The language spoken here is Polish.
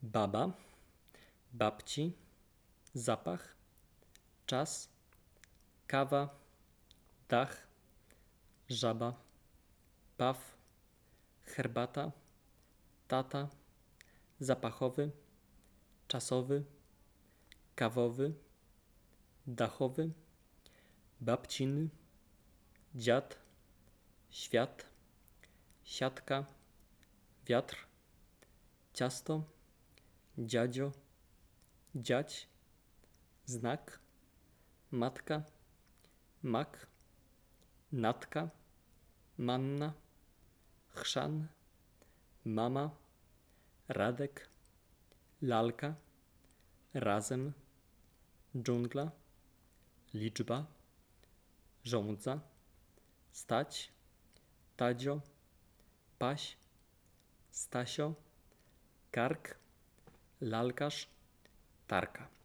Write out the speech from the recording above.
baba, babci, zapach, czas, kawa, dach, żaba, paw, herbata, tata, zapachowy, czasowy, kawowy, dachowy, babciny, dziad, świat, siatka, wiatr, ciasto, dziadzio, dziać, znak, matka, mak, natka, manna, chrzan, mama, Radek, lalka, razem, dżungla, liczba, żołdza, stać, tadzio, paś, Stasio, kark, lalkarz, tarka.